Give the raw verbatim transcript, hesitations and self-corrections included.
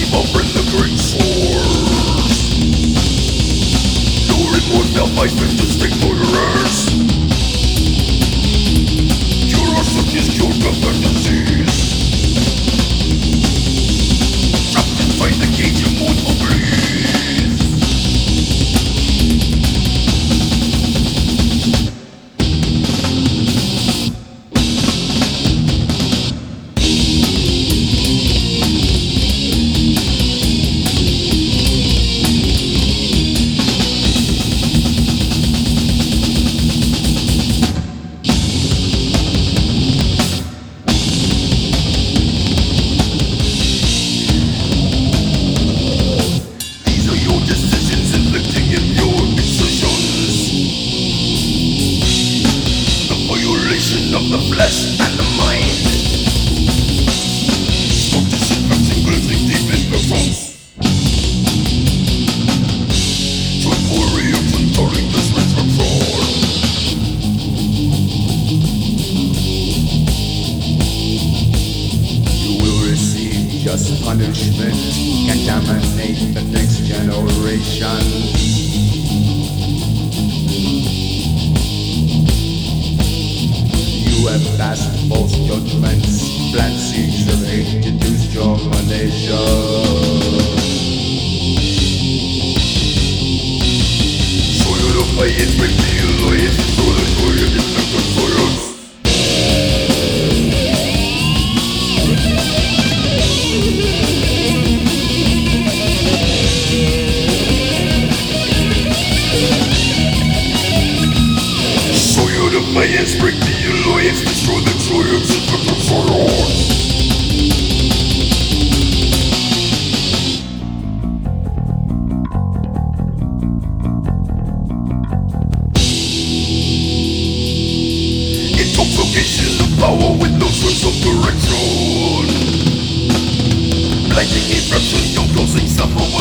remember the great source. No remorse now fights with the snake murderers. Cure our sickness, cure the disease. Trapped inside the cage of mortal breeze. Of the flesh and the mind. So disinfecting, cleansing deep in the souls. Joyful reaction during this rich control. You will receive just punishment. Contaminate the next generation. You have passed false judgments, plant seeds of hate to destroy my nation. Soil of my head, break the alliance, soil of soil, infect the soils. Soil of my hands, break the alliance, destroy the triumphs, infect the soils. Intoxication of power with no sense of direction. Blinding infraction, you're causing suffering.